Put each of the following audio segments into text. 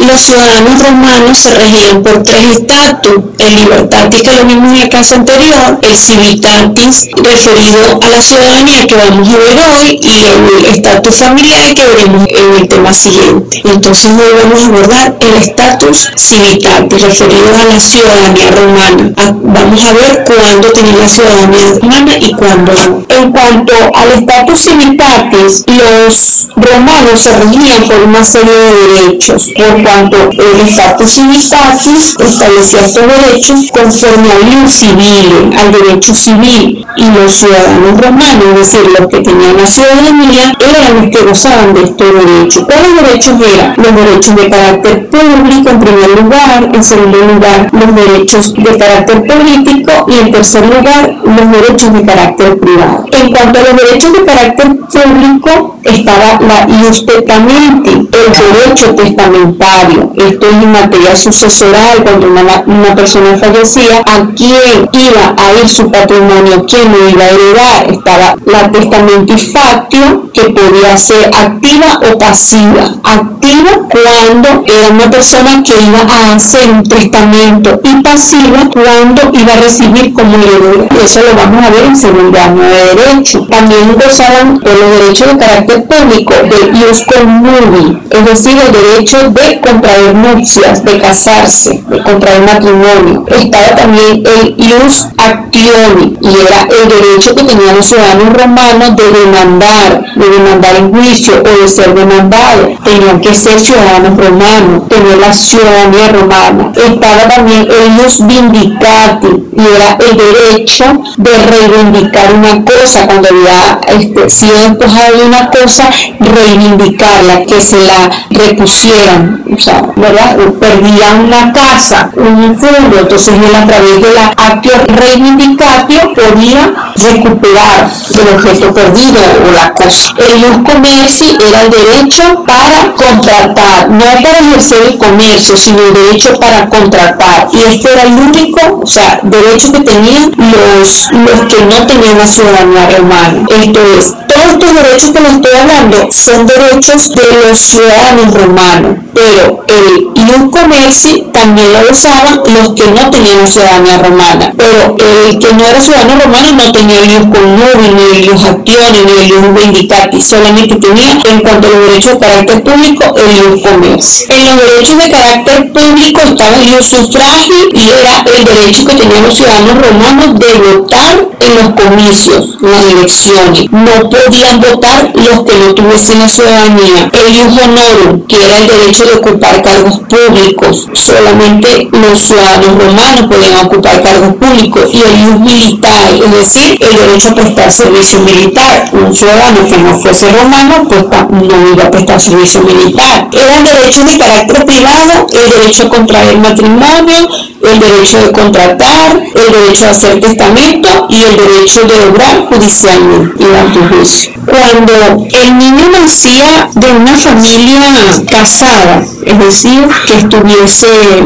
los ciudadanos romanos se regían por tres estatus: el libertatis, que lo vimos en la clase anterior, el civitatis, referido a la ciudadanía, que vamos a ver hoy, y el estatus familiar, que veremos en el tema siguiente. Entonces hoy vamos a abordar el estatus civitatis, referido a la ciudadanía romana. Vamos a ver cuándo tenía la ciudadanía romana y cuándo no. En cuanto al estatus civitatis, los romanos se regían por una serie de derechos, por cuanto el estatus civitatis establecía estos derechos conforme al ius civile, al derecho civil, y los ciudadanos romanos, es decir, los que tenían la ciudadanía, eran los que gozaban de estos derechos. ¿Cuáles derechos eran? Los derechos de carácter público en primer lugar, en segundo lugar los derechos de carácter político y en tercer lugar los derechos de carácter privado. En cuanto a los derechos de carácter público, estaba la ius testamenti, el derecho testamentario. Esto es en materia sucesoral, cuando una persona fallecía, a quién iba a ir su patrimonio, quién lo iba a heredar. Estaba la testamentifatio, que podía ser activa o pasiva. Activa cuando era una persona que iba a hacer un testamento, y pasiva cuando iba a recibir como heredera. Eso lo vamos a ver en segundo año de derecho. También gozaban por los derechos de carácter público del ius connubii, es decir, el derecho de contraer nupcias, de casarse, de contraer matrimonio. Estaba también el ius actioni, y era el derecho que tenían los ciudadanos romanos de demandar en juicio o de ser demandados. Tenían que ser ciudadanos romanos, tener la ciudadanía romana. Estaba también el ius vindicati, y era el derecho de reivindicar una cosa cuando había sido despojado de una cosa, reivindicarla, que se la repusieran, o sea, ¿verdad? Perdían una casa, un fondo, entonces él, a través de la actio reivindicatio, podía recuperar el objeto perdido o la cosa. El ius commerci era el derecho para contratar, no para ejercer el comercio, sino el derecho para contratar, y este era el único, o sea, derecho que tenían los que no tenían la ciudadanía romana. Esto es, todos estos derechos que les estoy hablando son derechos de los ciudadanos romanos, pero el ius commerci también lo usaban los que no tenían la ciudadanía romana, pero el que no era ciudadano romano no tenía el ius connubii, ni el ius actioni, ni el ius vindicati, solamente tenía, en cuanto a los derechos de carácter público, el ius commerci. En los derechos de carácter público estaba el ius suffragii, y era el derecho que tenían los ciudadanos romanos de votar en los comicios, en las elecciones. No podían votar los que no tuviesen la ciudadanía. El ius honorum, que era el derecho de ocupar cargos públicos. Solamente los ciudadanos romanos podían ocupar cargos públicos. Y el ius militari, es decir, el derecho a prestar servicio militar. Un ciudadano que no fuese romano, pues no iba a prestar servicio militar. Eran derechos de carácter privado, el derecho a contraer matrimonio, el derecho de contratar, el derecho a hacer testamento y el derecho de obrar judicialmente y ante juicio. Cuando el niño nacía de una familia casada, es decir, que estuviese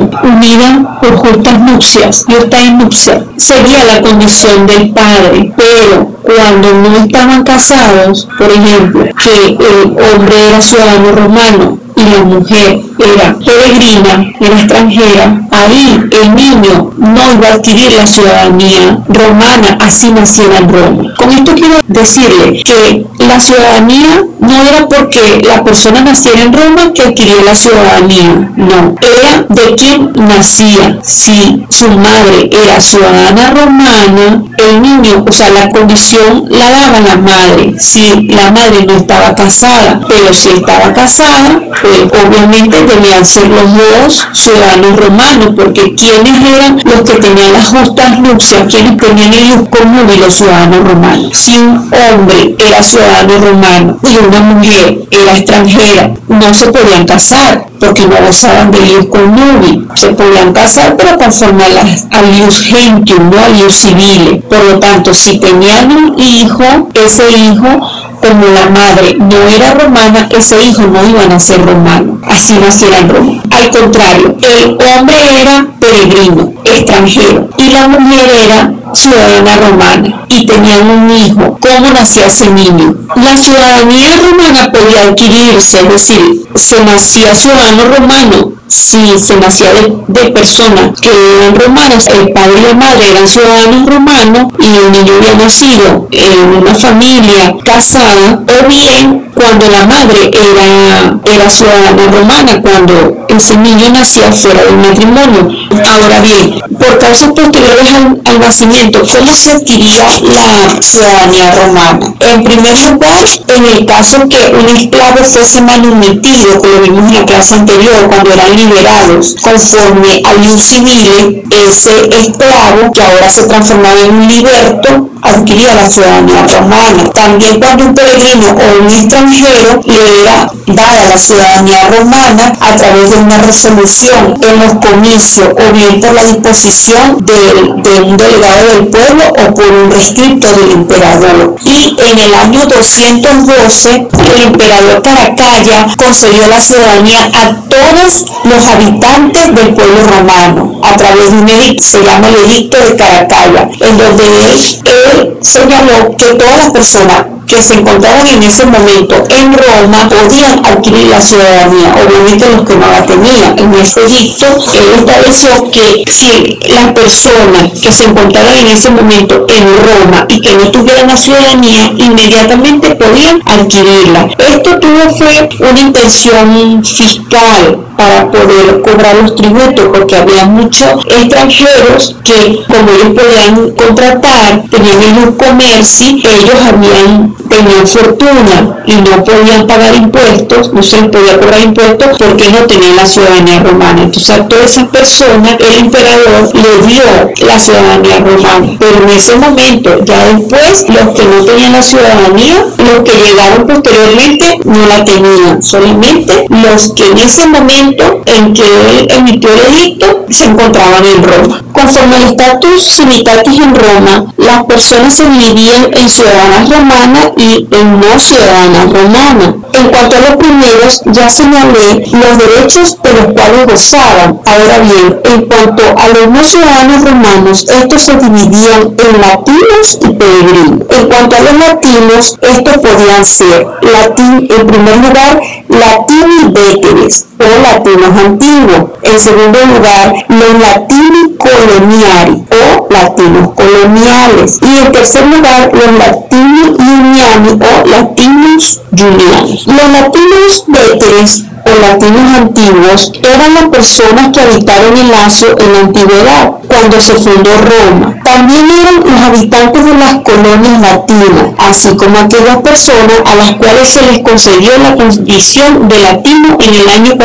unida por justas nupcias, sería la condición del padre, pero cuando no estaban casados, por ejemplo, que el hombre era ciudadano romano y la mujer era peregrina, era extranjera, ahí el niño no iba a adquirir la ciudadanía romana, así naciera en Roma. Con esto quiero decirle que la ciudadanía no era porque la persona naciera en Roma que adquiría la ciudadanía, no, era de quien nacía. Si su madre era ciudadana romana, el niño, o sea, la condición la daba la madre. Si la madre no estaba casada, pero si estaba casada, pues obviamente debían ser los dos ciudadanos romanos, porque quienes eran los que tenían las justas nupcias, quienes tenían el ius connubii, los ciudadanos romanos. Si un hombre era ciudadano romano y una mujer era extranjera, no se podían casar porque no gozaban del ius connubii. Se podían casar, pero conforme al ius gentium, no al ius civile. Por lo tanto, si tenían un hijo, ese hijo, como la madre no era romana, ese hijo no iba a nacer romano, así naciera en Roma. Al contrario, el hombre era peregrino, extranjero, y la mujer era ciudadana romana y tenían un hijo, ¿cómo nacía ese niño? La ciudadanía romana podía adquirirse, es decir, se nacía ciudadano romano. Si se nacía de personas que eran romanas, el padre y la madre eran ciudadanos romanos y el niño había nacido en una familia casada, o bien cuando la madre era ciudadana romana, cuando ese niño nacía fuera del matrimonio. Ahora bien, por causas posteriores al nacimiento, ¿cómo se adquiría la ciudadanía romana? En primer lugar, en el caso que un esclavo fuese manumitido, que lo vimos en la clase anterior, cuando eran liberados conforme al ius civile, ese esclavo que ahora se transformaba en un liberto adquiría la ciudadanía romana. También cuando un peregrino o un extranjero le era dada la ciudadanía romana a través de una resolución en los comicios o bien por la disposición de un delegado del pueblo o por un rescripto del emperador. Y en el año 212 el emperador Caracalla concedió la ciudadanía a todos los habitantes del pueblo romano a través de un edicto, se llama el edicto de Caracalla, en donde él señaló que todas las personas que se encontraban en ese momento en Roma podían adquirir la ciudadanía, obviamente los que no la tenían. En ese edicto él estableció que si las personas que se encontraban en ese momento en Roma y que no tuvieran la ciudadanía inmediatamente podían adquirirla. Esto fue una intención fiscal para poder cobrar los tributos, porque había muchos extranjeros que, como ellos podían contratar, tenían el comercio, ellos tenían fortuna y no podían pagar impuestos, no se les podía cobrar impuestos porque no tenían la ciudadanía romana. Entonces a todas esas personas el emperador le dio la ciudadanía romana, pero en ese momento, ya después, los que no tenían la ciudadanía, los que llegaron posteriormente no la tenían, solamente los que en ese momento en que él emitió el edicto se encontraban en Roma. Conforme al status civitatis en Roma, las personas se dividían en ciudadanas romanas y en no ciudadanas romanas. En cuanto a los primeros, ya señalé los derechos de los cuales gozaban. Ahora bien, en cuanto a los no ciudadanos romanos, estos se dividían en latinos y peregrinos. En cuanto a los latinos, estos podían ser, en primer lugar, latini veteres o latinos antiguos. En segundo lugar, los latini coloniari o latinos coloniales. Y en tercer lugar, los latini iuniani o latinos iuniani. Los latinos veteres o latinos antiguos eran las personas que habitaron el Lacio en la antigüedad, cuando se fundó Roma. También eran los habitantes de las colonias latinas, así como aquellas personas a las cuales se les concedió la condición de latino en el año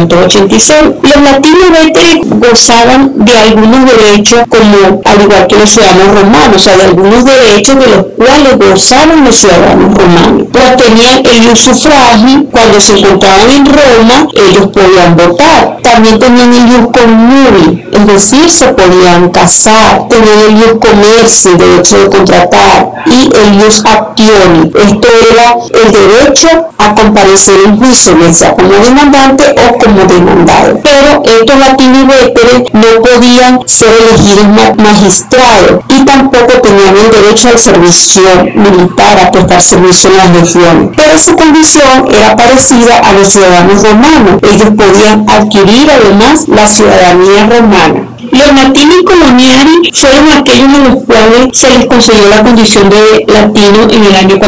486. Los latinos veteres gozaban de algunos derechos, como al igual que los ciudadanos romanos, o sea, de algunos derechos de los cuales gozaban los ciudadanos romanos. Pues tenían el sufragio, cuando se encontraban en Roma, ellos podían votar. También tenían el ius connubii, es decir, se podían casar. Tenían el ius comerci, derecho de contratar, y el ius actioni. Esto era el derecho a comparecer en juicio, ya sea como demandante o como demandado. Pero estos latinos veteres no podían ser elegidos magistrados y tampoco tenían el derecho al servicio militar, a prestar servicio en las legiones. Pero su condición era parecida a los ciudadanos romanos. Ellos podían adquirir además la ciudadanía romana. Los latini coloniari fueron aquellos a los cuales se les concedió la condición de latino en el año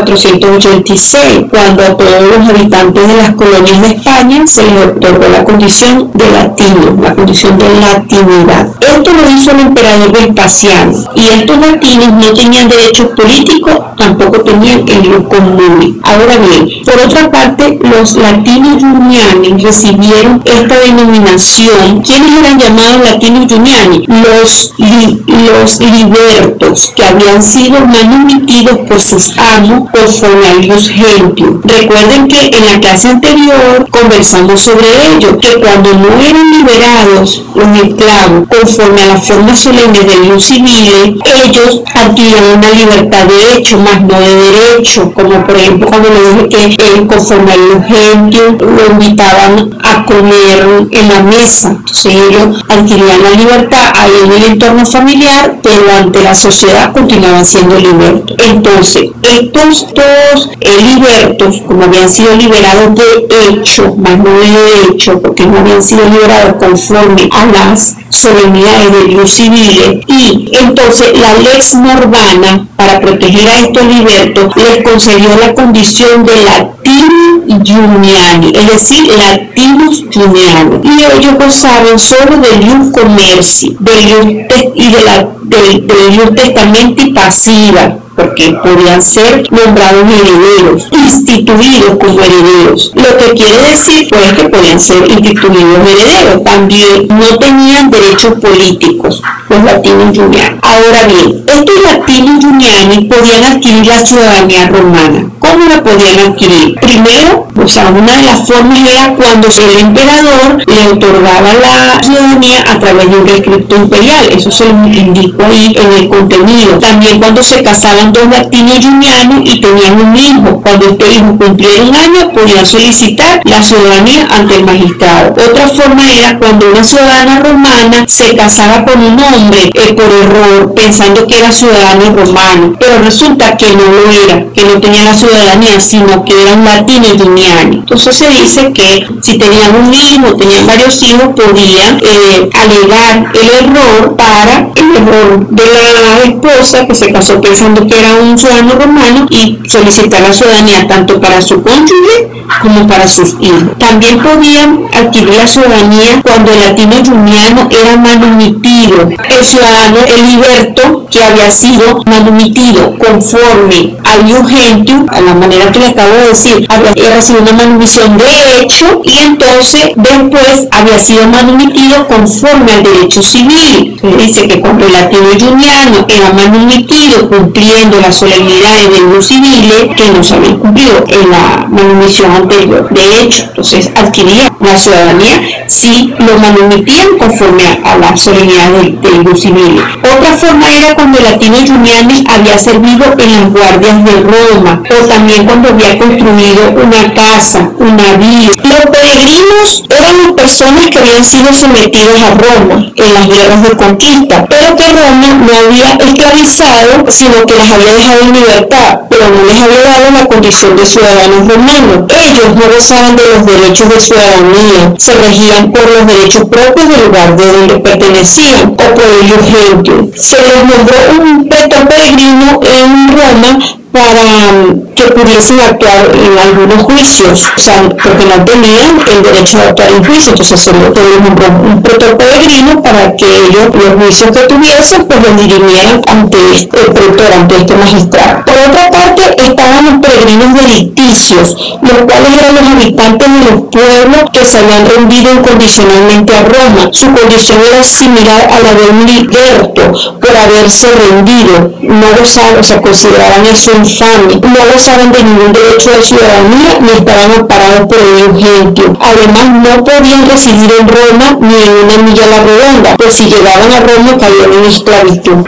486, cuando a todos los habitantes de las colonias de España se les otorgó la condición de latino, la condición de latinidad. Esto lo hizo el emperador Vespasiano, y estos latinos no tenían derechos políticos, tampoco tenían el ius connubii. Ahora bien, por otra parte, los latinos iuniani recibieron esta denominación. ¿Quiénes eran llamados latinos iuniani? Los libertos, que habían sido manumitidos por sus amos conforme al ius gentium. Recuerden que en la clase anterior conversamos sobre ello, que cuando no eran liberados los esclavos conforme a las formas solemnes del ius civile, ellos adquirían una libertad de hecho, más no de derecho, como por ejemplo cuando le dije que conforme al ius gentium lo invitaban a comer en la mesa. Entonces ellos adquirían la libertad libertad ahí en el entorno familiar, pero ante la sociedad continuaban siendo libertos. Entonces, estos dos libertos, como habían sido liberados de hecho, más no de derecho, porque no habían sido liberados conforme a las solemnidades de Dios civiles, y entonces la lex Norbana, para proteger a estos libertos, les concedió la condición de Latinum Iuniani, es decir, Latinus Iuniani, y ellos gozaban solo del ius commerci, del ius testamenti pasiva, porque podían ser nombrados herederos, instituidos como herederos. Lo que quiere decir pues que podían ser instituidos herederos. También no tenían derechos políticos los latinos iuniani. Ahora bien, estos latinos iuniani podían adquirir la ciudadanía romana. ¿Cómo la podían adquirir? Primero, una de las formas era cuando el emperador le otorgaba la ciudadanía a través de un decreto imperial. Eso se lo indico ahí en el contenido. También cuando se casaban dos latinos iunianos y tenían un hijo. Cuando este hijo cumpliera un año, podían solicitar la ciudadanía ante el magistrado. Otra forma era cuando una ciudadana romana se casaba con un hombre por error, pensando que era ciudadano romano, pero resulta que no lo era, que no tenía la ciudadanía, sino que era un latino iuniani. Entonces se dice que si tenían un hijo, tenían varios hijos, podían alegar el error para el error de la esposa que se casó pensando que era un ciudadano romano y solicitar la ciudadanía tanto para su cónyuge como para sus hijos. También podían adquirir la ciudadanía cuando el latino iuniano era manumitido. El ciudadano, el liberto, que había sido manumitido conforme al ius gentium, a la manera que le acabo de decir, había recibido una manumisión de hecho y entonces después había sido manumitido conforme al derecho civil. Se dice que cuando el latino iuniano era manumitido cumpliendo las solemnidades de los civiles que no se habían cumplido en la manumisión anterior, de hecho, entonces adquiría la ciudadanía si lo manumitían conforme a las solemnidades de los civiles. Otra forma era cuando el latino iuniani había servido en las guardias de Roma, o también cuando había construido una casa, una villa. Los peregrinos eran las personas que habían sido sometidas a Roma en las guerras de conquista, pero que Roma no había esclavizado, sino que las había dejado en libertad, pero no les había dado la condición de ciudadanos romanos. Ellos no gozaban de los derechos de ciudadanía, se regían por los derechos propios del lugar de donde pertenecían o por el ius gentium. Se les nombró un pretor peregrino en Roma para que pudiesen actuar en algunos juicios, o sea, porque no tenían el derecho de actuar en juicio, entonces se les nombró un pretor peregrino para que ellos, los juicios que tuviesen, pues los dirimieran ante el pretor, ante este magistrado. Por otra parte, estaban los peregrinos delicticios, los cuales eran los habitantes de los pueblos que se habían rendido incondicionalmente a Roma. Su condición era similar a la de un liberto por haberse rendido, no gozaban, o sea, consideraban eso infame, no gozaban de ningún derecho de ciudadanía ni estaban amparados por el ius gentium. Además, no podían residir en Roma ni en una milla a la redonda, pues si llegaban a Roma caían en esclavitud.